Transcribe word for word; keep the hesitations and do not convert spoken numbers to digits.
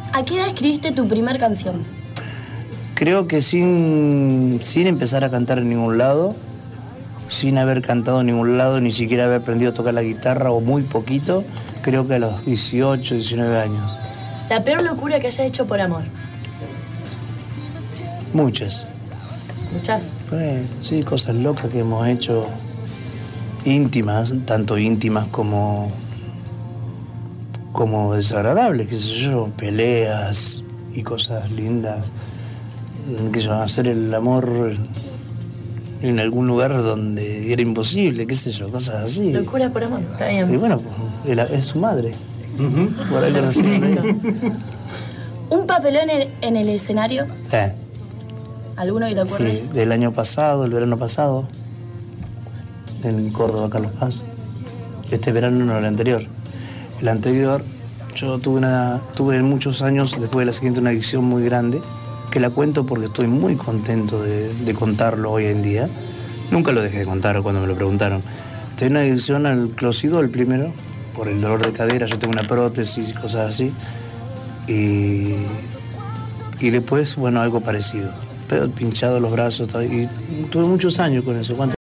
¿A qué edad escribiste tu primer canción? Creo que sin, sin empezar a cantar en ningún lado, sin haber cantado en ningún lado, ni siquiera haber aprendido a tocar la guitarra o muy poquito, creo que a los dieciocho, diecinueve años. La peor locura que hayas hecho por amor. Muchas. ¿Muchas? Pues, sí, cosas locas que hemos hecho, íntimas, tanto íntimas como, como desagradables, qué sé yo, peleas y cosas lindas. Que se van a hacer el amor en algún lugar donde era imposible, qué sé yo, cosas así. Locura por amor, está bien. Y bueno, pues, es su madre. Uh-huh. Por ahí lo ¿Un papelón en, en el escenario? Eh. ¿Alguno que te acuerdes? Sí, del año pasado, el verano pasado, en Córdoba, Carlos Paz. Este verano no, el anterior. El anterior, yo tuve, una, tuve muchos años, después de la siguiente, una adicción muy grande, que la cuento porque estoy muy contento de, de contarlo hoy en día. Nunca lo dejé de contar cuando me lo preguntaron. Tenía una adicción al clocidol primero, por el dolor de cadera. Yo tengo una prótesis y cosas así. Y, y después, bueno, algo parecido. Pero pinchado los brazos, y tuve muchos años con eso. ¿Cuánto?